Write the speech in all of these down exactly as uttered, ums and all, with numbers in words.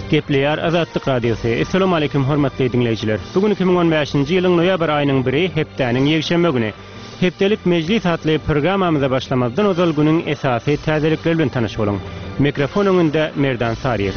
Gepleýär Azatlyk Radiosu. Assalamu alaykum hormatly dinleýijiler. Bugün iki bin on beşinji ýylyň noýabr aýynyň biri hepdäniň ýekşembe güni. Hepdelik mejlis atly programmamyza başlamazdan ozal günüň esasy täzelikleri bilen tanyş boluň. Mikrofon öňünde Merdan Sariýew.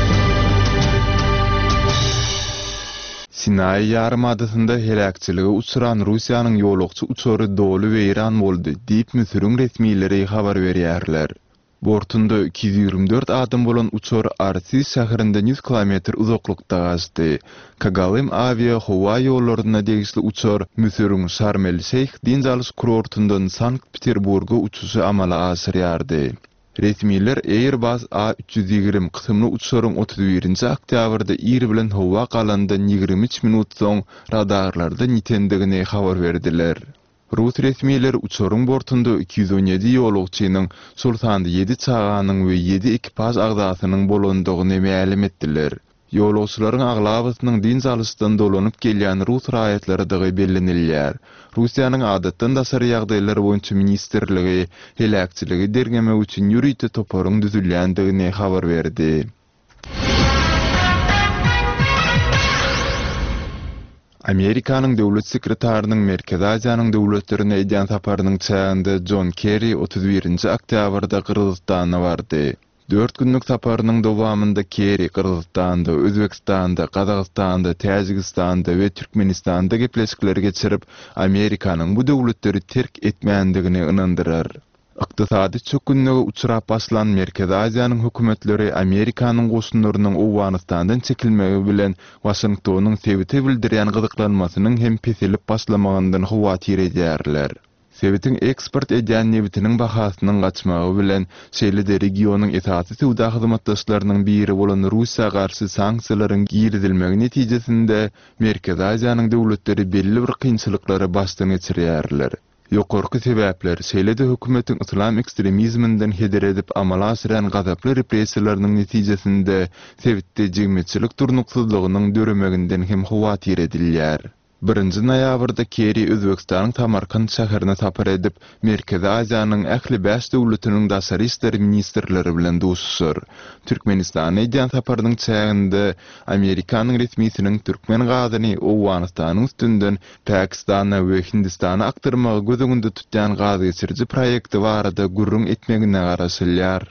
Sinay yarımadasında helakçılığı uçuran Rusiýanyň ýolukçy uçary dolu weýran boldy diýip Müsürüň resmiýetleri habar berýärler. Bortunda iki yüz ýygrimi dört adam bolan uçar Artis şäherinde yüz kilometr uzaklykda gaçdy. Kagalim avia howa ýollaryna degişli uçar Müsürüň Şarm el-Şeyh dinjalyş kurortundan Sankt-Peterburga uçuşy amala asyrýardy. Resmiýetler Airbus A üç yüz ýygrimi kysymly uçaryň otuz birinji oktýabrda ýer bilen howa galandan ýygrimi üç minut soň radarlarda nitendigini habar berdiler. Rus resmiýetleri uçaryň bortunda iki yüz on ýedi ýolukçynyň sultany ýedi çaganyň we ýedi ekipaj agdasynyň bolandygyny ma'lum etdiler. Ýolukçylaryň aglabasynyň dinjalysdan dolanyp gelýän Rus raýatlary da bellenilýär. Rusiýanyň adatdan daşary ýagdaýlar boýunça ministrligi helakçylygy dergeme üçin ýürüýte toparyň düzülýändigini habar berdi. Amerikanyň döwlet sekretarinyň Merkezi Aziýanyň döwletlerine edýän saparynyň çäginde John Kerry otuz birinji oktýabrda Kyrgyzstana bardy. dört günlük saparynyň dowamında Kerry Kyrgyzstanda, Özbekistanda, Kazakstanda, Täjikistanda we Türkmenistanda gepleşikler geçirip Amerikanyň bu döwletleri terk etmeýändigini ynandyrar. Iqtisady çökünlige uçurap başlan Merkezi Aziýanyň hökümetleri Amerikanyň goşunlarynyň Owganystandan çekilmegi bilen Washingtonyň sebäbi bildirýän gyzyklanmasynyň hem peselip başlamagynyň hawatyr edýärler. Sebätiň eksport edýän nebitiniň bahasynyň gaçmagy bilen şeýle-de regionyň esasy sowda hyzmatdaşlarynyň biri bolan Russiýa garşy sanksiýalaryň giridilmegi netijesinde Merkezi Aziýanyň döwletleri belli bir kynçylyklara başdan geçirýärler. Ýokarky sebäpler şeýle-de hökümetiň islam ekstremizminden heder edip amala asyrýan gazaply repressiýalarynyň netijesinde sebätde jigmeçilik turnuksyzlygynyň döremeginden hem hawatyr edilýär. birinji noýabrda Kerry Özbekistanyň Samarkand şäherine sapar edip Merkezi Aziýanyň ähli beş döwletiniň daşary işleri ministrleri bilen duşuşur. Türkmenistana edýän saparynyň çäginde Amerikanyň resmiýetiniň türkmen gazyny Owganystanyň üstünden Pakistana we Hindistana aktyrmagy gözüňde tutýan gazy geçirji proýekti barada gurrun etmegine garaşylýar.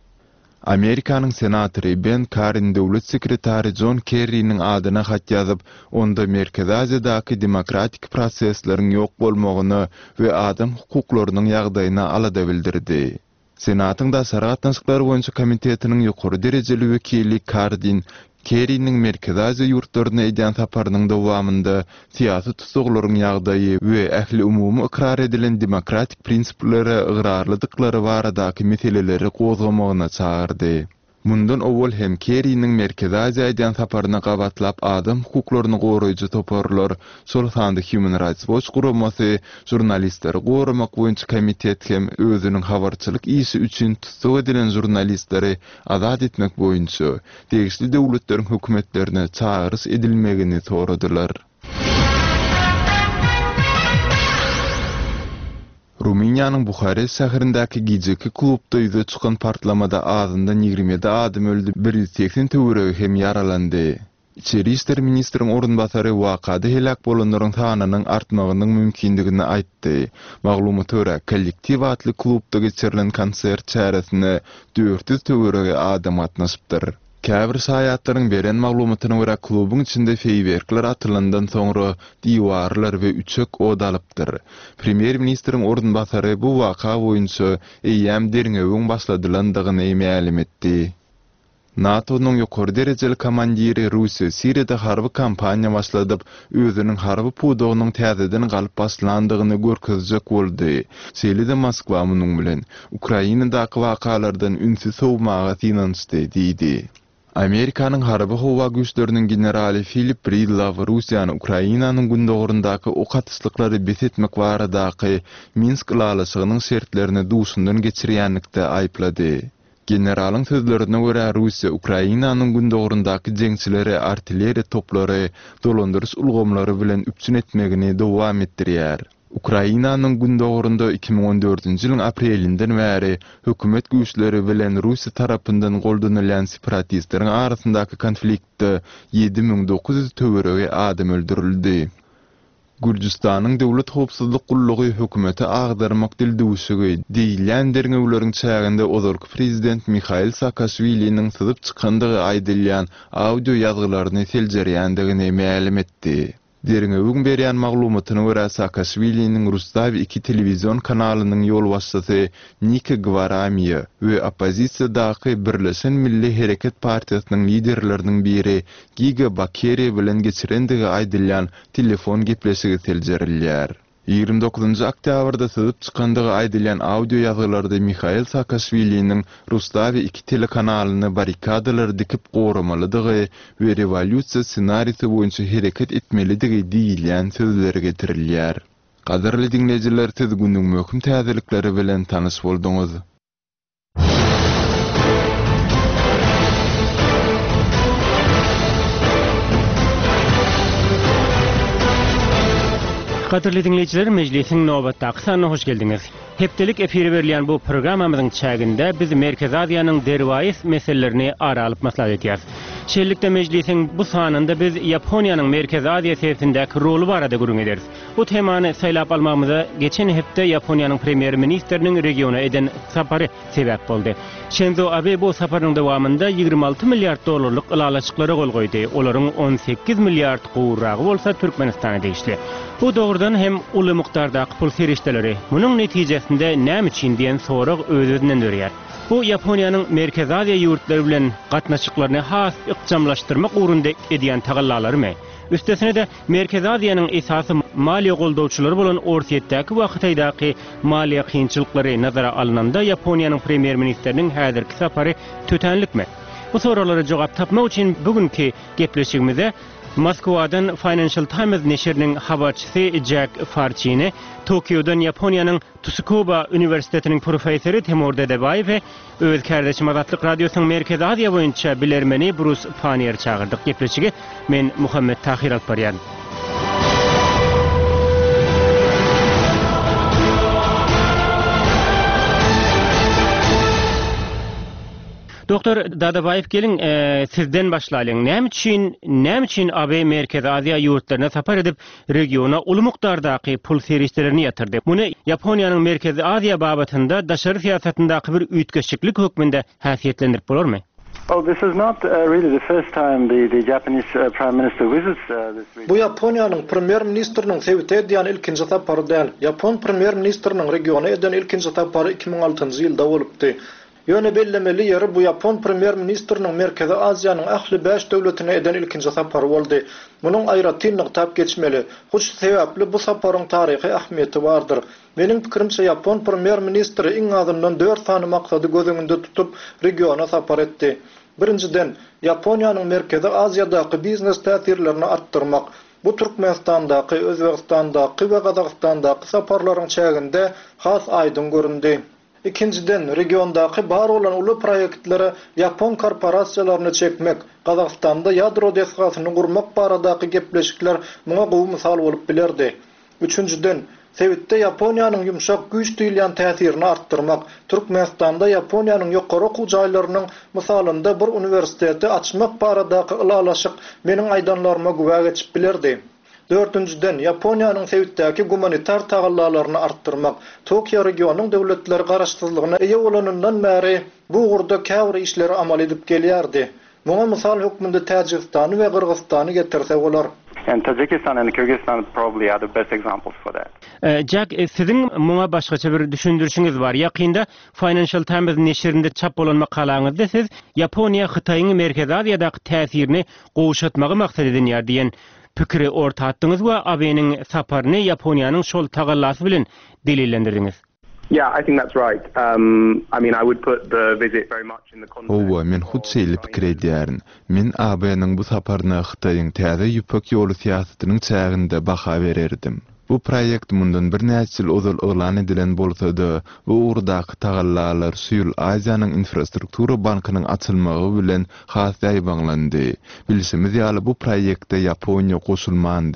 Amerikanyň senatory Ben Cardin döwlet sekretary John Kerry'niň adyna hat ýazyp, onda Merkezi Aziýadaky demokratik prosesleriň ýok bolmagyny we adam hukuklarynyň ýagdaýyna alada bildirdi. Senatyň daşary gatnaşyklary boýunça komitetiniň ýokary derejeli wekili Cardin Kerry'niň Merkezi Aziýa ýurtlaryna edýän saparynyň dowamında syýasy tutuklaryň ýagdaýy we ähli umumy ikrar edilen demokratik prinsiplere ıgrarlydyklary baradaky meseleleri gozgamagyna çağırdy. Mundan owal hem Kerry'niň Merkezi Aziýa edýän saparyna gabatlap adam hukuklaryny goraýjy toparlar, şol sanda Human Rights Watch guramasy jurnalistleri goramak boýunça komitet hem özüniň habarçylyk işi üçin tutsak edilen jurnalistleri azat etmek boýunça degişli döwletleriň hökümetlerine çağırys edilmegini soradylar. Ruminiýanyň Buharest şäherindäki gijeki klubda ýüze çykan partlamada azyndan ýygrimi ýedi adam öldü, bir yüz seksen töweregi hem ýaralandy. İçeri işler ministriň orunbasary wakada helak bolanlaryň sanynyň artmagynyň mümkindigini aýtdy. Maglumaty görä, kollektiv atly klubda geçirilen konsert çäresine dört yüz töweregi adam gatnaşypdyr. Käbir saýatlaryň beren maglumatyna görä klubyň içinde feýwerkler atylandan soňra diýwarlar we üçek od alypdyr. Premier ministriň orunbasary bu waka boýunça eýäm derňegiň başladylandygyny ma'lum etdi. NATO'nun ýokary derejeli komandiri Russiýa Siriýada harby kampaniýa başladyp, özüniň harby pudogynyň täzeden galyp başlandygyny görkezjek boldy. Şeýle-de Moskwa munyň bilen Ukrainadaky wakalardan ünsiz sowmaga synançdy diýdi. Amerikanyň harby howa güýçleriniň generali Philip Breedlove Russiýany Ukrainanyň gündogurundaky okatyşlyklary besetmek baradaky Minsk ýalyşygynyň şertlerini duşundan geçirýänlikde aýplady. Generalyň sözlerine görä Russiýa Ukrainanyň gündogurundaky jeňçileri artilleriýa toplary, dolandyrys ulgamlary bilen üpsün etmegini dowam etdirýär. Ukrainanyň gündogurunda iki ming on dördünji ýylyň aprelinden bäri hökümet güýçleri bilen Russiýa tarapyndan goldanylan separatistleriň arasyndaky konfliktde ýedi ming dokuz ýüz töweregi adam öldürildi. Gürcistanyň döwlet howpsuzlyk gullugy hökümeti agdarmak dildüwüşigi diýilýän derňewleriň çäginde ozarky prezident Mikhail Saakashviliň syzyp çykandygy aýdylýan audio ýazgylaryny seljerýändigini ma'lum etdi. Derňewüň berýän maglumatyna görä Saakashviliň Rustav iki telewizion kanalynyň ýol başçysy Nika Gvaramiya we opposisiýadaky Birleşen Milli Hereket Partiýasynyň liderleriniň biri Giga Bakeri bilen geçirendigi aýdylýan telefon gepleşigi seljerilýär. ýygrimi dokuzunji oktýabrda syzyp çykandygy aýdylýan audio ýazgylarda Mikhail Saakashviliň Rustav iki telekanalyny barikadalar dikip goramalydygy we revolýusiýa ssenariýsy boýunça hereket etmelidigi diýilýän sözleri getirilýär. Gaderli dinleýijiler, siz gündüň möhüm täzelikleri bilen tanyş bolduňuz. Qadirli dinleyijiler, mejlisiň nowbatdaky sanyna hoş geldiňiz. Hepdelik efiri berilýän bu programmamyzyň çäginde biz Merkez Aziýanyň derwayys meselelerini ara alyp maslahat edýäs. Şeýlelikde mejlisiň bu sanynda biz Ýaponiýanyň Merkez Aziýa siyasatyndaky rolu barada gurun ederiz. Bu temany saýlap almamyza geçen hepde Ýaponiýanyň premier ministriniň regiona eden sapary sebäp boldy. Shinzo Abe bu saparyň dowamında ýygrimi alty milliard dollarlyk ylalaçyklary gol goýdy. Olaryň on sekiz milliard gowragy bolsa Türkmenistana degişli. Bu dogrudan hem uly mukdardaky pul serişdeleri. Munyň netijesinde näme üçin diýen sorag öz-özünden dörýär. Bu Ýaponiýanyň Merkez Aziýa ýurtlary bilen gatnaşyklaryny has ykjamlaşdyrmak urunda edýän tagallarymy? Üstesine de Merkez Aziýanyň esasy maliýe goldawçylary bolan Orsiýetdäki wagtdaky maliýe kynçylyklary nazara alynanda Ýaponiýanyň premier ministriniň häzirki sapary tötenlikmi? Bu soralara jogap tapmak üçin bugünkü gepleşigimizde Moskwadan Financial Times neşriniň habarçysy Jack Farchini, Tokyodan Ýaponiýanyň Tsukuba Üniversitetiniň professory Temur Dedebayew we öz kardeşim Azatlyk radiosynyň Merkez Aziýa boýunça bilermeni Bruce Panier çağırdyk. Gepleşigi men Muhammed Tahir Alparyan. Doktor Dadabayev, gelin e, sizden başlaýan. Näme üçin, näme üçin A B Merkez Aziýa ýurtlaryna sapar edip regiona uly mukdardaky pul serişdelerini ýatyrdy? Muny Ýaponiýanyň Merkez Aziýa babatynda daşary siýasatyndaky bir üýtgeçliklik hökmünde häsiýetlendirip bolarmy? Oh, this is not uh, really the first time the, the Japanese uh, Prime Minister visits uh, this region. Bu Ýaponiýanyň premier ministriniň sebäp edýän ilkinji sapary däl. Ýapon premier ministriniň regiona eden ilkinji sapary iki ming altynjy ýylda bolupdy. Ýöne bellemeli ýeri bu Ýapon premier ministriniň Merkez Aziýanyň ähli beş döwletine eden ilkinji sapary boldy. Munyň aýratynlyk tap geçmeli. Huş sebäpli bu saparyň taryhy ähmiýeti bardyr. Meniň pikirimçe Ýapon premier ministri iň azyndan dört sany maksady gözüňinde tutup regiona sapar etdi. Birinciden, Ýaponiýanyň Merkez Aziýadaky biznes täsirlerini artdyrmak. Bu Türkmenistandaky, Özbegistandaky we Gazagstandaky saparlaryň çäginde has aýdyn göründi. İkinciden, regiondaky bar olan uly proýektlere Ýapon korporasiýalaryny çekmek, Gazagstanda ýadro desgasyny gurmak baradaky gepleşikler muňa gowy mysal bolup bilerdi. Üçünciden, Sewitde Ýaponiýanyň ýumşak güýç diýilýän täsirini artdyrmak, Türkmenistanda Ýaponiýanyň ýokary okuw jaýlarynyň mysalynda bir universiteti açmak baradaky ylalaşyk meniň aýdanlaryma güwä geçip bilerdi. Dördüncüden, Ýaponiýanyň Sewitdäki humanitar tagallalaryny artdyrmak, Tokyo regionynyň döwletleri garaşsyzlygyna eýe bolanyndan bäri bu gurda käwre işleri amal edip gelýärdi. Muňa mysal hökmünde Täjikistany we Kyrgyzstany getirse bolar. And Tajikistan and Kyrgyzstan probably are the best examples for that. Uh, Jack, sizin muňa başgaça bir düşündürüşiňiz bar. Ýakynda Financial Times neşrinde çap bolan makalaňyzda siz Ýaponiýa Hytaýyň Merkez Aziýadaky täsirini gowşatmagy maksat edýär diýen pikiri ortatdyňyz we A B'niň saparyny Ýaponiýanyň şol tagallasy bilen delillendirdiňiz. Yeah, I think that's right. Um, I mean, I would put the visit very much in the context. Owa, men hutseýli pikir edýärin. Men A B'niň bu saparyna Hytaýyň täze ýüpek ýoly siýasatynyň çäginde baha bererdim. Bu proýekt mundan bir näçe ýyl ozal elan edilen bolsa-da, bu urdaky tagallalar Süýül Aziýanyň infrastruktura bankynyň açylmagy bilen has ýaýbanlandy. Bilsemiz ýaly bu proýektde Ýaponiýa goşulmandy.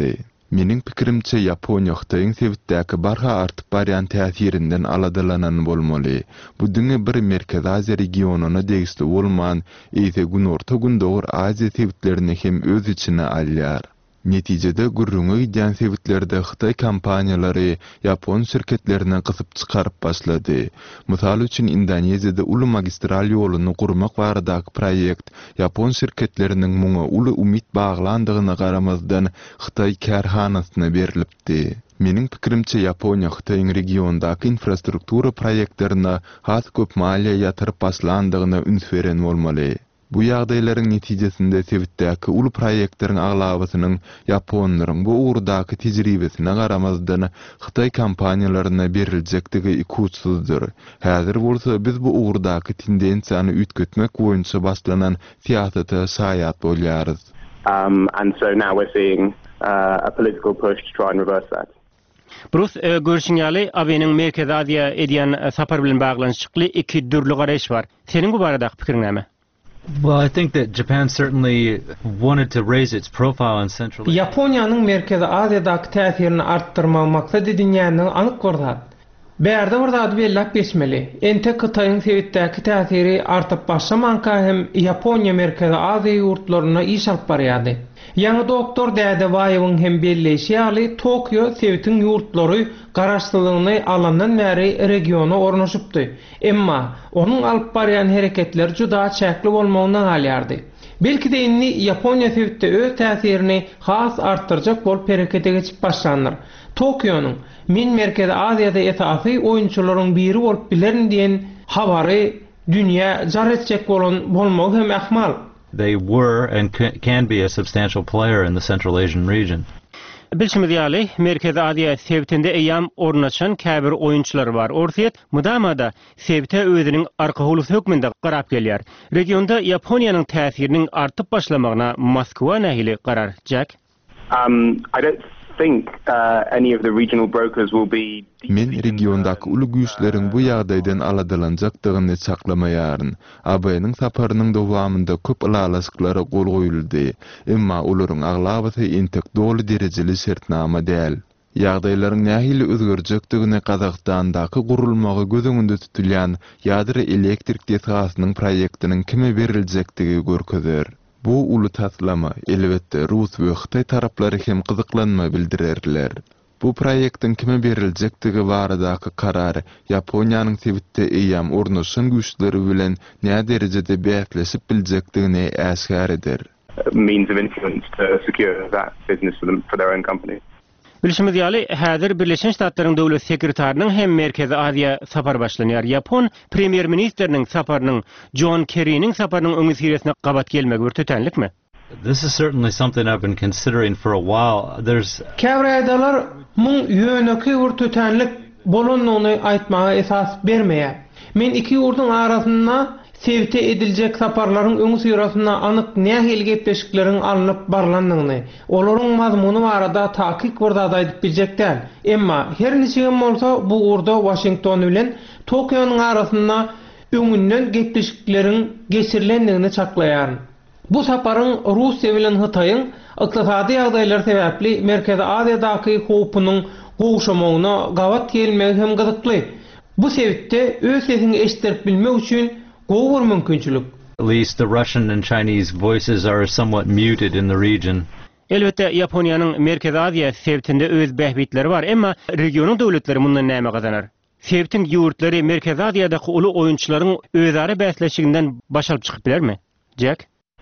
Mening pikirimçe Yaponiýa Hytaýyň sebitdäki barha artyp barýan täsirinden aladallanan bolmaly. Bu diňe bir Merkez Aziýa regionuna degişli bolman, ýa-da Günorta Gündowur Aziýa sebitlerini hem öz içine alýar. Netijede gurrungy gidýän sebitlerde Hytaý kompaniýalary Yapon şirketlerine gysyp çykaryp başlady. Mysal üçin Indoneziýada uly magistral ýoluny gurmak baradaky proýekt Yapon şirketleriniň muňa uly umyt baglandygyna garamazdan Hytaý kärhanasyna berilipdi. Mening pikirimçe Yaponiýa Hytaýyň regiondaky infrastruktura proýektlerine has köp maliýe ýatyryp başlandygyna üns beren bolmaly. Bu ýagdaýlaryň netijesinde sebitdäki uly proýektleriň aglabasynyň Japonlaryň bu ugrdaky tejribesine garamazdan Hytaý kompaniýalaryna beriljektigi ikutsuzdur. Häzir bolsa biz bu ugrdaky tendensiýany ütgetmek boýunça başlanan siýasaty şaýat bolýarys. Um, and so now we're seeing uh, a political push to try and reverse that. Brus e, görüşüňäli Abeniň Merkez Aziýa edýän sapar bilen baglanşykly iki dürli garaş bar. Senin bu baradaky pikiриň näme? Well, I think that Japan certainly wanted to raise its profile in Central Asia. Yaponiýanyň Merkez Aziýadaky täsirini artdyrmak maksat edilýänini anyk görýär. Bärde bir zady bellap geçmeli. Ente Hytaýyň sebitdäki täsiri artyp başlamanka hem Yaponiýa Merkez Aziýa ýurtlaryna iş alyp barýardy. Ýa-da doktor Däde Baýewiň hem belleşýäli Tokyo sebitiň ýurtlary garaşsylygyny alandan bäri regiona ornaşypdy. Emma onuň alyp barýan hereketler juda çäkli bolmagyna alýardy. Belki de indi Yaponiýa sebitde öz täsirini has artdyrjak bolup herekete geçip başlandyr. Tokyo'nun min Merkez Aziýada esasy oýunçylaryň biri bolup bilerin diýen habary dünýä jar etjek bolan bolmagy hem ähmal. They were and can be a substantial player in the Central Asian region. Bilşimiz ýaly Merkez Aziýa sebitinde eýam ornaşan käbir oýunçylar bar. Orsiýet mudamada sebite özüniň arka hulus hökmünde garap gelýär. Regionda Yaponiýanyň täsiriniň artyp başlamagyna Moskwa nähili garar jak? Um, I don't think uh, any of the regional brokers will be. Men regiondaky uly güýçleriň bu ýagdaýdan aladalanjakdygyny saklamaýaryn. A B nyň saparynyň dowamında köp ýalasklara gol goýuldy. Emma olaryň aglabasy intelektual derejeli şertnama däl. Ýagdaýlaryň nähili özgerjekdigini Kazakstandaky gurulmagy gözüňde tutulýan ýadry elektrik desgasynyň proýektiniň kime beriljekdigi görkezär. Bu uly taslama elbetde Rus we Hytaý taraplary hem gyzyklanma bildirerler. Bu proýektiň kime beriljekdigi baradaky karar Yaponiýanyň sebitde eýam ornaşan güýçleri bilen näme derejede bäsleşip biljekdigini äsgär eder. Means of influence to secure that business for them for their own company. Bilşimiz ýaly häzir Birleşen Ştatlaryň döwlet sekretarinyň hem Merkez Aziýa sapar başlanýar. Yapon premier ministriniň saparynyň John Kerry'niň saparynyň öňü siresine gabat gelmegi bir tötenlikmi? This is certainly something I've been considering for a while. There's Käbiraydalar muň ýöneki bir tötenlik bolanyny aýtmaga esas bermeýär. Men iki ýurduň arasynda sebite ediljek saparlaryň öňü sirasyna anyk nähili gepleşikleriň alınıp barlandygyny, olaryň mazmuny barada tahkik berdada aýdyp biljekler. Emma her niçin bolsa bu urda Washington bilen Tokyo'nun arasynda öňünden gepleşikleriň geçirilendigini çaklaýar. Bu saparyň Russiýa bilen Hytaýyň ykdysady ýagdaýlar sebäpli Merkez Aziýadaky howpunyň gowşamagyna gabat gelmegi hem gyzykly. Bu sebitde öz sesini eşitdirip bilmek üçin gower mümkinçilik. At least the Russian and Chinese voices are somewhat muted in the region. Elbette Yaponiýanyň Merkez Aziýa sebitinde öz bähbitleri bar, emma regionyň döwletleri mundan näme gazanar? Sebitiň ýurtlary Merkez Aziýadaky uly oýunçylaryň özara bäsleşiginden baş alyp çykyp bilermi? Jack?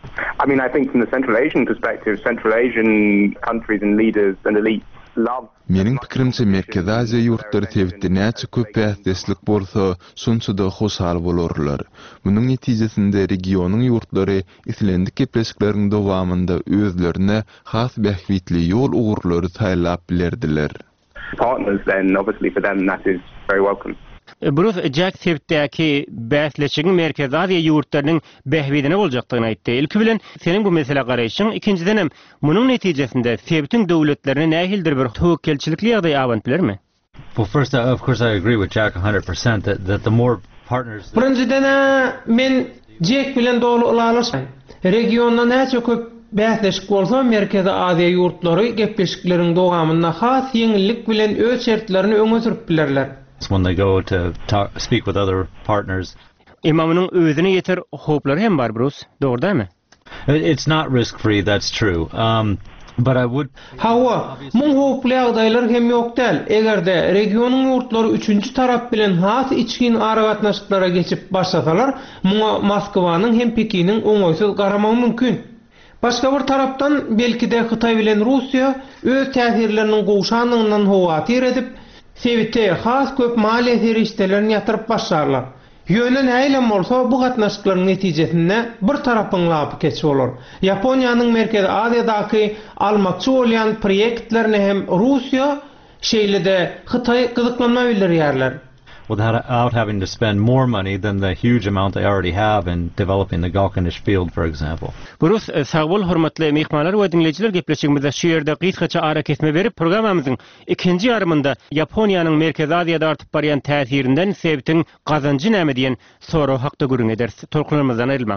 I mean, I think from the Central Asian perspective, Central Asian countries and leaders and elites love. Meniň pikirimçe Merkez Aziýa ýurtlary sebitde näçe köp bäsleşlik bolsa, şonça da hoşal bolarlar. Munyň netijesinde regionyň ýurtlary islendik gepleşikleriň dowamında özlerine has bähwitli ýol ugurlary taýlap bilerdiler. Partners, then obviously for them that is very welcome. Brus Jack sebitdäki bäsleşigiň Merkez Aziýa ýurtlarynyň bähwidine boljakdygyny aýtdy. Ilki bilen senin bu mesele garaýşyň, ikinciden hem munyň netijesinde sebitiň döwletlerine nähildir bir töwekkelçilikli ýagdaý awant bilermi? Well, first, uh, of course, I agree with Jack one hundred percent that, that the more partners... Birinciden men Jack bilen dolu ulalaşmaýyn. Regionda näçe köp bäsleşik bolsa Merkezi Aziýa ýurtlary gepleşikleriň dowamynda has ýeňillik bilen öz şertlerini öňe sürüp bilerler. When they go to talk, speak with other partners. Imamynyň özüne ýeter hoplary hem bar Bruce, dogry-dämi? It's not risk free, that's true. Um But I would Hawa, muň hoply agdaýlar hem ýok däl. Egerde regionyň ýurtlary üçünji tarap bilen has içkin aragatnaşyklara geçip başlasalar, muňa Moskwanyň hem Pekiniň oňoýsuz garamagy mümkin. Başga bir tarapdan belki de Hytaý bilen Russiýa öz täsirleriniň gowşanlygyndan howatyr edip, Sewitde has köp maliýe serişdelerini ýatyryp başlarlar. Ýöne näýlem bolsa bu gatnaşyklaryň netijesinde bir tarapyň lapy keçip bolar. Ýaponiýanyň Merkezi Aziýadaky almakçy bolýan proýektlerini hem Russiýa şeýlede Hytaý gyzyklanma bildirýärler. Without having to spend more money than the huge amount they already have in developing the Galkanish field, for example. Burus sağbol hormatly mehmanlar we dinleyijiler gepleşigimizde şu ýerde gysgaça ara kesme berip programamyzyň ikinji ýarymynda Ýaponiýanyň Merkezi Aziýada artyp barýan täsirinden sebäptiň gazanjy näme diýen soraw hakda görüň eder. Tolkunlarymyzdan ayrylmaň.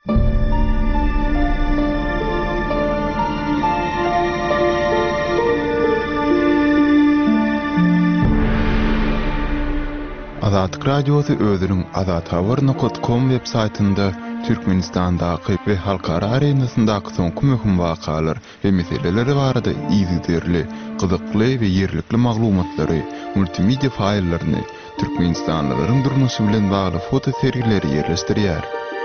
Azatlyk radiosu özüniň azat habar nokta com web saytynda Türkmenistandaky we halkara arenasyndaky soňky möhüm wakalar we meseleleri barada iýdirli, gyzykly we ýerlikli maglumatlary, multimedia faýllaryny, türkmenistanlylaryň durmuşy bilen bagly foto serileri ýerleşdirýär.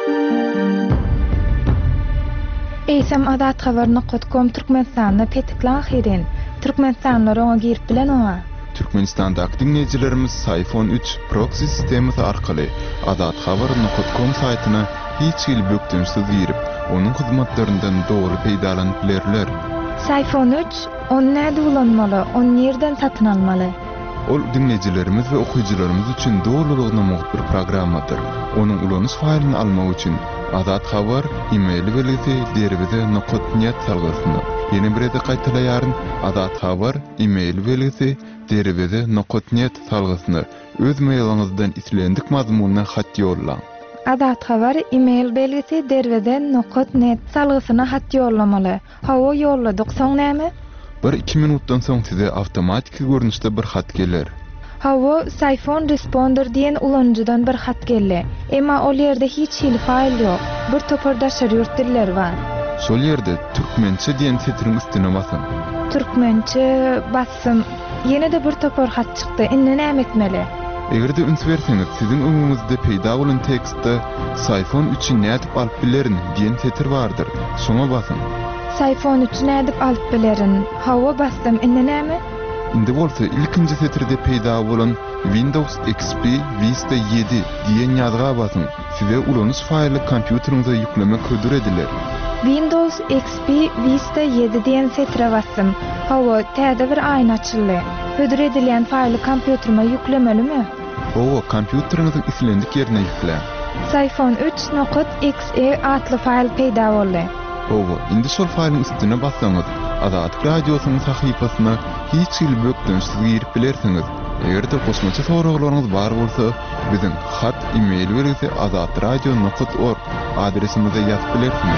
Eýsem azat habar nokta com Türkmenistanda petiklan hirin. Türkmenistanlylar oňa girip bilen oňa. Türkmenistandaky dinleýijilerimiz iPhone üç proxy sistemisi arkaly azat habar nokta com saýtyna hiç ýyl bökdünsiz girip, onuň hyzmatlaryndan dogry peýdalanyp bilerler. iPhone üç onu näde ulanmaly, onu nerden satyn almaly? Ol dinleýijilerimiz we okuýjylarymyz üçin dogrulygyna muhit bir programmadyr. Onuň ulanys faýlyny almak üçin azat habar e-mail belgisi derbize nokta net salgysyny. Ýene bir ede gaýtalaýaryn azat habar e-mail belgisi derbize nokta net salgysyny öz mailyňyzdan islendik mazmunyna hat ýollaň. Azat habar e-mail belgisi derbize nokta net salgysyna hat ýollamaly. Hawa ýolladyk soň näme? Bir iki minutdan soň size awtomatik görnüşde bir hat geler. Hawa iPhone Responder diýen ulanjydan bir hat geldi. Emma ol ýerde hiç hil faýl ýok. Bir topardaşar ýurt diller bar. Şol ýerde türkmençe diýen setiriň üstüne basam. Türkmençe bassam, ýene de bir topar hat çykdy. Indi näme etmeli? Egerde üns berseňiz, siziň öňüňizde peýda bolan tekstde iPhone üçi nädip alyp bilerin diýen setir bardyr. Şoňa basın. iPhone üç nädip alyp bilerin? Hawa bassam, indi näme? Indi bolsa ilkinji setirde peýda bolan Windows X P Vista yedi diýen ýazga basın. Size ulanys faýly kompýuteriňize ýüklemek hödür ediler. Windows X P Vista yedi diýen setire bassam. Hawa täze bir aýna açyldy. Hödür edilýän faýly kompýuterime ýüklemelimi? Hawa kompýuteriňiziň islendik ýerine ýükle. iPhone üç nokta X E atly faýl peýda boldy. Hawa indi şol faýlyň üstüne bassaňyz, Azat radiosynyň sahypasyna hiç ýyl bökdünsiz girip bilersiňiz. Egerde goşmaça soraglaryňyz bar bolsa, biziň hat e-mail berýärsi azat radio nokta org adresimize ýazyp bilersiňiz.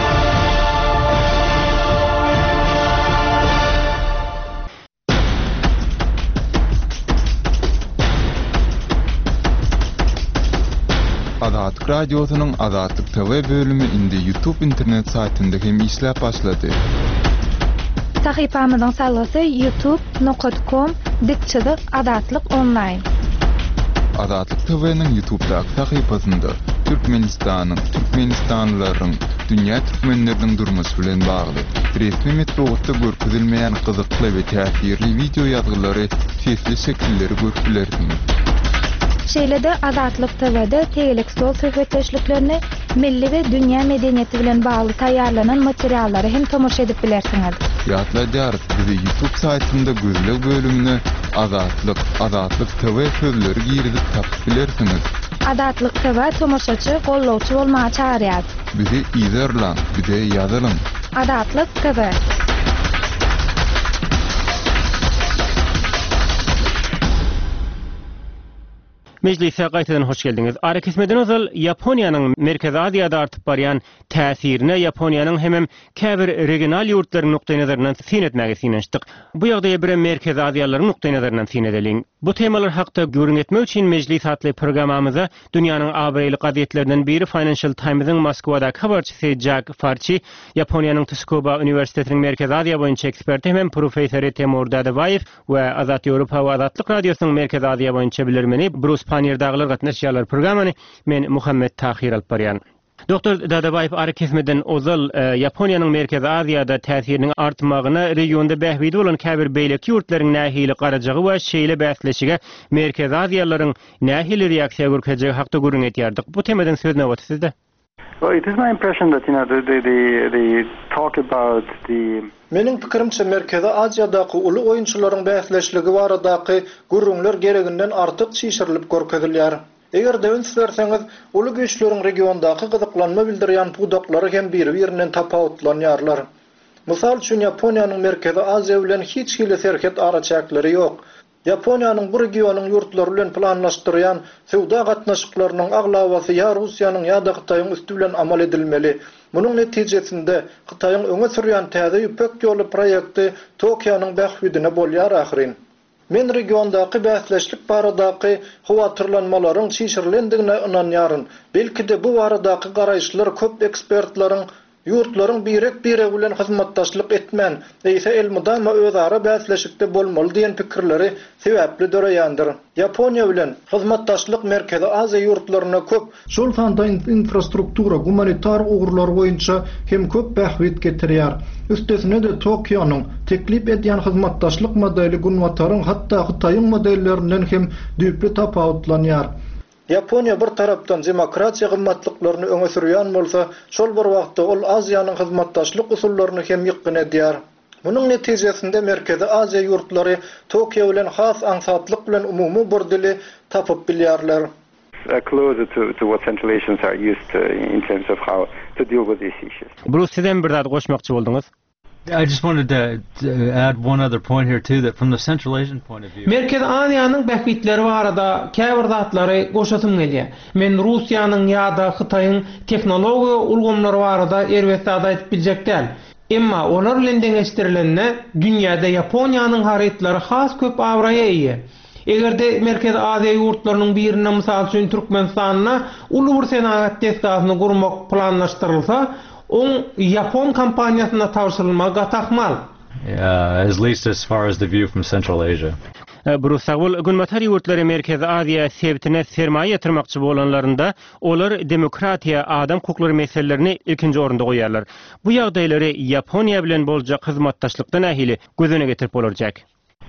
Azatlyk radiosynyň Azatlyk T V bölümi indi YouTube internet saytynda hem işläp başlady. Sahypamyzyň salgysy youtube nokta com dikçilik Azatlyk online. Azatlyk T V'niň YouTube'daky sahypasynda Türkmenistanyň, Türkmenistanlylaryň, dünýä türkmenleriniň durmuşy bilen bagly resmi metodda görkezilmeýän gyzykly we täsirli video ýazgylary, sesli şekilleri görüplersiňiz. Şeýlede Azatlyk T V'de tegelik stol söhbetleşliklerini milli we dünýä medeniýeti bilen bagly taýýarlanan materiallary hem tomoşa edip bilersiňiz. Ýatlaýar, bizi YouTube saytynda gözlek bölümine Azatlyk, Azatlyk T V sözleri girizip tapyp bilersiňiz. Azatlyk T V tomoşaçy, gollawçy bolmagy çağırýar. Bizi izlerler, bize ýazylyň. Azatlyk T V. Meclise gaýtadan hoş geldiňiz. Ara kesmeden ozal Ýaponiýanyň Merkez Aziýada artyp barýan täsirine Ýaponiýanyň hemem käbir regional ýurtlaryň nukdaý nazaryndan sin etmäge sinençdik. Bu ýagdaýa bir Merkez Aziýalylaryň nukdaý nazaryndan sin edeliň. Bu temalar hakda görüň etmek üçin Meclis adly programamyza dünýäniň abraýly gazetlerinden biri Financial Times'ın Moskwada habarçysy Jack Farchi, Ýaponiýanyň Tsukuba Üniversitetiniň Merkez Aziýa boýunça eksperti hem professory Temur Dadabayev we Azat Ýewropa we Azatlyk radiosynyň Merkez Aziýa boýunça bilermeni Bruce Panier dağlar gatnaşýarlar programany men Muhammed Tahir alyp barýan. Doktor Dadabayev ara kesmeden ozal Ýaponiýanyň Merkez Aziýada täsiriniň artmagyna regionda bähbidi bolan käbir beýleki ýurtlaryň nähili garajagy we şeýle bäsleşige Merkez Aziýalylaryň nähili reaksiýa görkezegi hakda görüň etýärdik. Bu temadan söz näwat sizde? Well, it is my impression that, you know, the, the, the, the talk about the... Mening pikirimçe Merkezi Aziýadaky uly oýunçylaryň bäsleşligi baradaky gurrunlar gereginden artyk çyşyrylyp görkezilýär. Eger de öňs berseňiz, uly güýçleriň regiondaky gyzyklanma bildirýän pudaklary hem biri-birinden tapawutlanýarlar. Mysal üçin Ýaponiýanyň Merkezi Aziýa bilen hiç hili serket araçakları ýok. Ýaponiýanyň bu regionyň ýurtlary bilen planlaşdyrýan sowda gatnaşyklarynyň aglawasy ýa Russiýanyň ýa-da Hytaýyň üstü bilen amal edilmeli. Munyň netijesinde Hytaýyň öňe sürýän täze ýüpek ýoly proýekti Tokionyň bähbidine bolýar ahyrin. Men regiondaky bäsleşlik baradaky howatyrlanmalaryň çyşyrylendigine inanýaryn. Belki de bu baradaky garaýşlar köp ekspertlaryň ýurtlaryň birek birek bilen hyzmatdaşlyk etmän, eýse elmydama özara bäsleşikde bolmaly diýen pikirleri sebäpli döreýändir. Ýaponiýa bilen hyzmatdaşlyk Merkezi Aziýa ýurtlaryna köp şol sanda infrastruktura, humanitar ugurlar boýunça hem köp bähbit getirýär. Üstesine de Tokionyň teklip edýän hyzmatdaşlyk modeli gunwataryň hatda Hytaýyň modellerinden hem düýpli tapawutlanýar. Ýaponiýa bir tarapdan demokratiýa gymmatlyklaryny öňe sürýän bolsa, şol bir wagtda ol Aziýanyň hyzmatdaşlyk usullaryny hem ýykyn edýär. Munyň netijesinde Merkezi Aziýa ýurtlary Tokio bilen has ansatlyk bilen umumy bir dili tapyp bilýärler. Closer to, to what Central Asians are used to in terms of how to deal with these issues. Bruce, sizden bir zat goşmakçy boldyňyz. I just wanted to, to add one other point here too, that from the Central Asian point of view. Merkez Aziýanyň bähbitleri barada käbir zatlary goşatym gelýär. Men Russiýanyň ýa-da Hytaýyň teknologiýa ulgamlary barada elbetde aýdyp biljek däl. Emma olar bilen deňeşdirilenne dünýäde Ýaponiýanyň harytlary has köp awraýa ýa. Egerde Merkez Aziýa ýurtlarynyň birine mysal üçin Türkmenistanyna uly bir senagat tesgasyny gurmak planlaşdyrylsa, on Yapon kampaniýasyna tawşyrylmagy gatahmal. Yeah, at least as far as the view from Central Asia. Brusagul gunmatar ýurtlary Merkez Aziýa sebitine sermaýe ýatyrmakçy bolanlarynda olar demokratiýa, adam hukuklary meselelerini ilkinji orunda goýarlar. Bu ýagdaýlary Ýaponiýa bilen boljak hyzmatdaşlykdan ähili gözüne getirip bolarjak.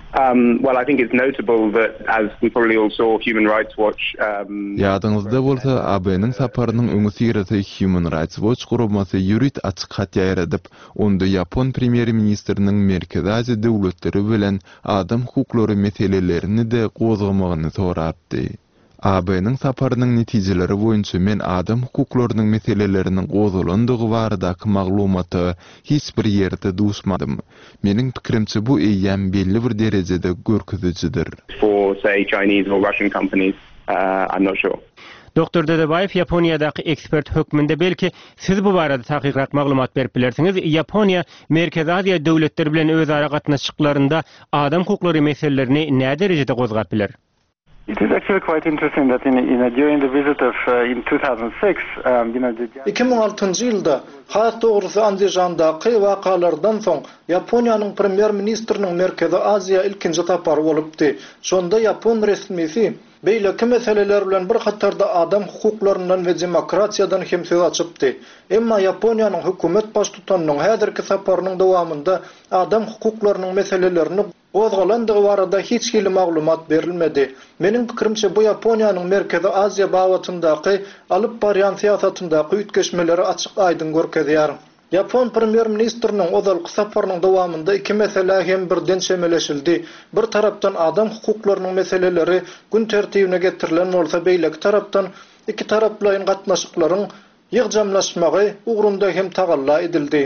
Um, well, I think it's notable that, as we probably all saw, Human Rights Watch... Um, Ýadyňyzda bolsa, A B-niň saparynyň öňü sireti Human Rights Watch gurulmasy ýürit açyk hat ýaýradyp, onda Ýapon premier ministriniň Merkez Aziýa döwletleri bilen adam hukuklary meselelerini de gozgamagyny sorapdy. A B-niň saparynyň netijeleri boýunça men adam hukuklarynyň meseleleriniň gozalandygy baradaky maglumaty hiç bir ýerde duşmadym. Meniň pikirimçe bu eýýän belli bir derejede görkezijidir. For, say, Chinese or Russian companies, uh, I'm not sure. Doktor Dadabayev Ýaponiýadaky ekspert hökmünde belki siz bu barada takyrak maglumat berip bilersiňiz. Ýaponiýa Merkez Aziýa döwletleri bilen özara gatnaşyklарynda adam hukuklary meselelerini näde derejede gozgap biler? It is actually quite interesting that in, in during the visit of uh, in two thousand six, um, you know, the iki ming altıncı ýylda has dogrusu Andijandaky wakalardan soň Ýaponiýanyň premier ministriniň Merkezi Aziýa ilkinji tapary bolupdy. Şonda Ýapon resmisi beýleki meseleler bilen bir hatarda adam hukuklarynyň we demokratiýadan hem söz açypdy. Emma Ýaponiýanyň hökümet baş tutanynyň häzirki saparynyň dowamında adam hukuklarynyň meselelerini gozgalandygy barada hiç hili maglumat berilmedi. Meniň pikirimçe bu Ýaponiýanyň Merkezi Aziýa bagatyndaky alyp barýan siýasatyndaky ütgeşmeleri açyk aýdyn görkezýär. Ýapon premier ministriniň ozal saparynyň dowamında iki mesele hem birden şemeleşildi. Bir tarapdan adam hukuklarynyň meseleleri gün tertibine getirilen bolsa, beýleki tarapdan iki taraplaryň gatnaşyklaryň ýygjamlaşmagy ugrunda hem tagalla edildi.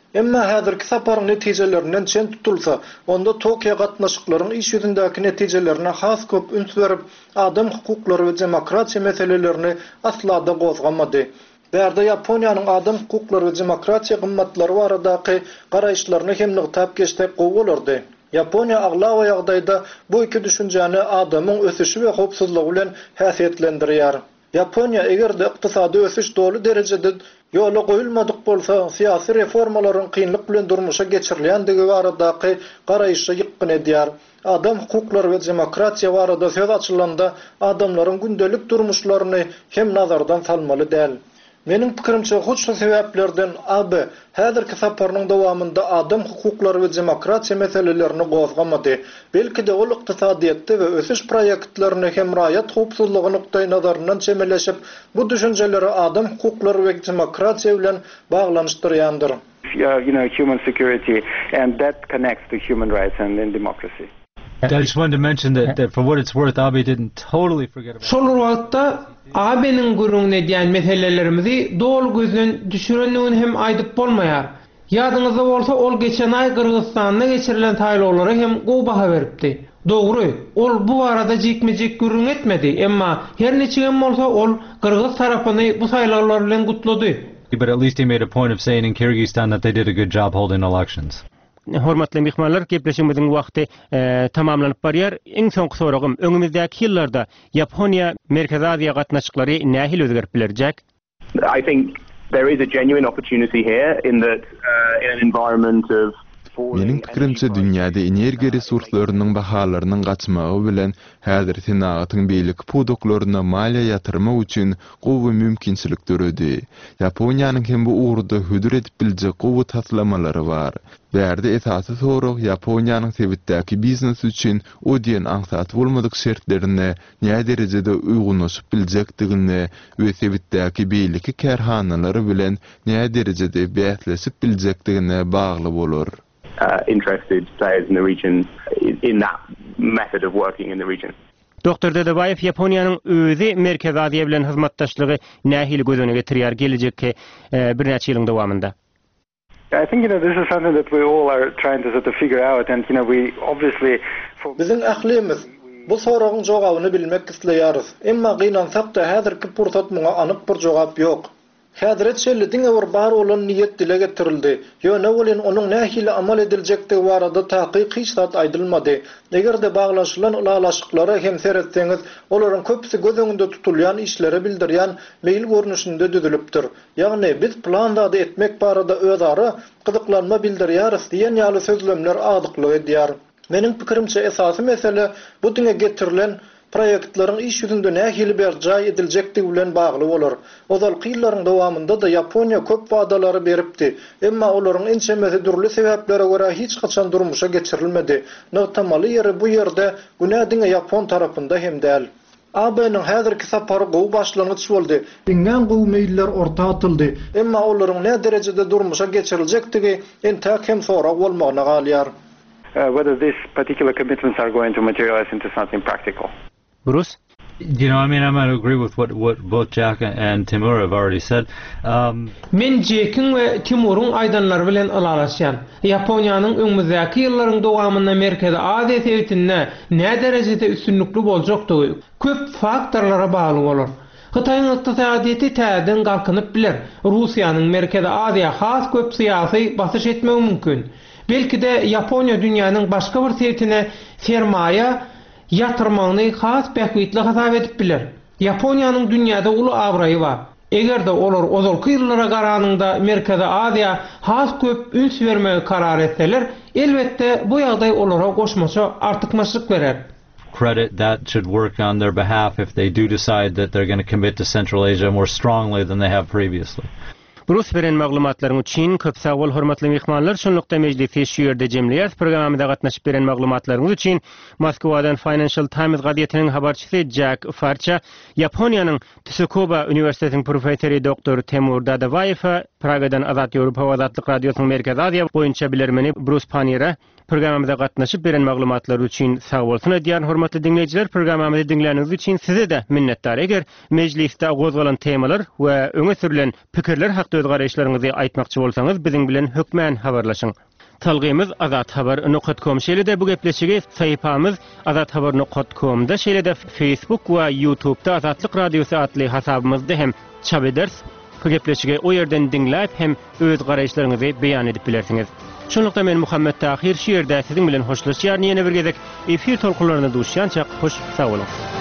Emma häzirki saparyň netijelerinden çen tutulsa, onda Tokyo gatnaşyklaryň iş ýüzündäki netijelerine has köp üns berip, adam hukuklary we demokratiýa meselelerini asla da gozgamady. Bärde Yaponiýanyň adam hukuklary we demokratiýa gymmatlary baradaky garaýşlaryny hem nygtap geçdik gowy Yaponiya aglawa ýagdaýda bu iki düşünjäni adamyň ösüşi we howpsuzlygy bilen häsiýetlendirýär. Yaponiya eger de ykdysady ösüş dolu derejede ýola goýulmadyk bolsa, syýasy reformalaryň kynlyk bilen durmuşa geçirilýändigi baradaky garaýşy ýykgyn edýär. Adam hukuklary we demokratiýa barada söz açylanda adamlaryň gündelik durmuşlaryny hem nazardan salmaly däl. Mening pikirimçe hoş şu sebäplerden abi häzirki saparynyň dowamında adam hukuklary we demokratiýa meselelerini gozgamady. Belki de ol ykdysadyatda we ösüş proýektlerini hem raýat howpsuzlygy nukdaý nazaryndan çemeleşip bu düşünjeleri adam hukuklary we demokratiýa bilen baglanyşdyrýandyr. You know, human security, and that connects to human rights and, and democracy. I just wanted to mention that, that for what it's worth, Abe didn't totally forget about. Şol wagtda Abe'nin gurrungne diýen meselelerimizi dol gözden düşürenligini hem aýdyp bolmaýar. Ýadyňyzda bolsa ol geçen ay Kırgızstanda geçirilen taýlawlara hem gowy baha beripdi. Dogry, ol bu arada jekmejek gurrun etmedi, emma her neçe bolsa ol Kırgız tarapyny bu taýlawlar bilen gutlady. But at least he made a point of saying in Kyrgyzstan that they did a good job holding elections. Hormatly mehmanlar, gepleşigimiziň wagty e, tamamlanyp barýar. Iň soňky soragym, öňümüzdäki ýyllarda Yaponiýa Merkezi Aziýa gatnaşyklary nähili özgerip bilerjek? I think there is a genuine opportunity here in that uh, in an environment of Mening pikirimçe dünýäde energiýa resurslarynyň bahalarynyň gaçmagy bilen häzir senagatyň beýlik pudoklaryna maliýa ýatyrmak üçin gowy mümkinçilikler ödi. Yaponiýanyň hem bu uğurda hüdür edip biljek gowy taslamalary bar. Bärde esasy sorag Yaponiýanyň sebitdäki biznes üçin o diýen aňsat bolmadyk şertlerine näme derejede uygunlaşyp biljekdigine we sebitdäki beýliki kärhanalary bilen näme derejede bäsleşip biljekdigine bagly bolar. Uh, interested players in the region in, in that method of working in the region. Doktor Dedebayev Yaponiýanyň özi Merkezi Aziýa bilen hyzmatdaşlygy nähili gözüne getirýär gelecekki bir näçe ýylyň dowamında? I think you know this is something that we all are trying to sort of figure out, and you know we obviously for Biziň ahlimiz bu soragyň jogabyny bilmek isleýäris. Emma gynansak da häzirki pursat muňa anyk bir jogap ýok. Häzret şellediňe bir bar bolan niýet dile getirildi. Ýöne bolan onuň nähili amal ediljekdigi barada taýyk hiçzat aýdylmady. Egerde baglaşylan ulalaşyklary hem seretseňiz, olaryň köpüsi göz öňünde tutulýan işlere bildirýän meýil görnüşinde düzülipdir. Ýagny biz planda da etmek barada özara gyzyklanma bildirýäris diýen ýaly sözlemler adykly edýär. Meniň pikirimçe esasy mesele bu diňe getirilen proyektlaryň iş ýüzünde nähili berjaý ediljekdigi bilen bagly bolar. Ozal kýyllaryň dowamında da Yaponiýa köp wadalary beripdi, emma olaryň ençemesi durly sebäplere görä hiç gaçan durmuşa geçirilmedi. Notamaly ýeri bu ýerde günädiňe Yapon tarapynda hem däl. A B'niň häzirki sapary gowy başlangyç boldy. Diňen gowy meýiller orta atyldy, emma olaryň näme derejede durmuşa geçiriljekdigi entäk hem sorak bolmagyna galýar. uh, whether these particular commitments are going to materialize into something practical. Bruce? You know, I mean, I might agree with what, what both Jack and Timur have already said. Um, Men Jack'in ve Timur'un aydanları bilen alalaşyan. Yaponiýanyň öňümüzdäki ýyllaryň dowamynda Merkezi Aziýa sebitinde ne derejede üstünlükli boljakdygy köp faktorlara bagly bolar. Hytaýyň ykdysadyety täzeden galkynyp biler. Russiýanyň Merkezi Aziýa has köp syýasy basyş etmegi mümkin. Belki de Yaponiýa dünýäniň başga bir sebitine sermaýa yatırmagyny has bähwitli hasap edip biler. Yaponiýanyň dünýäde uly abraýy bar. Egerde olar ozalky ýyllara garanyňda Merkezi Aziýa has köp üns bermegi karar etseler, elbetde bu ýagdaý olara goşmaça artykmaçlyk berer. Credit that should work on their behalf if they do decide that they're going to commit to Central Asia more strongly than they have previously. Bruce beren maglumatlaryň üçin köp sag bol hormatly mehmanlar. Şonlukda mejlisi şu ýerde jemleýär. Programmada gatnaşyp beren maglumatlaryňyz üçin Moskwadan Financial Times gazetiniň habarçysy Jack Farcha, Yaponiýanyň Tsukuba Üniversitetiniň professory doktor Temur Dadabayew, Pragadan Azat Ýewropa Azatlyk Radiosynyň Merkezi Aziýa boýunça bilermeni Bruce Panira programmada gatnaşyp beren maglumatlar üçin sag bolsun diýen hormatly dinleýijiler. Programmamy dinleýäniňiz üçin size de minnetdar. Eger mejlisde gozgalan temalar we öňe sürülen pikirler hakda öz garaşlaryňyzy aýtmakçy bolsaňyz biziň bilen hökmän habarlaşyň. Talgymyz azat habar nokta com şeýlede bu gepleşigi saýpamyz azat habar nokta com'da şeýlede Facebook we YouTube'da Azatlyk Radiosu atly hasabymyzda hem çap ederiz. Bu gepleşigi o ýerden diňläp hem öz garaşlaryňyzy beýan edip bilersiňiz. Şonlukda men Muhammed Tahir şu ýerde siziň bilen hoşlaşýar ýene bir gezek efir tolkunlaryny duşýança hoş sag bolun.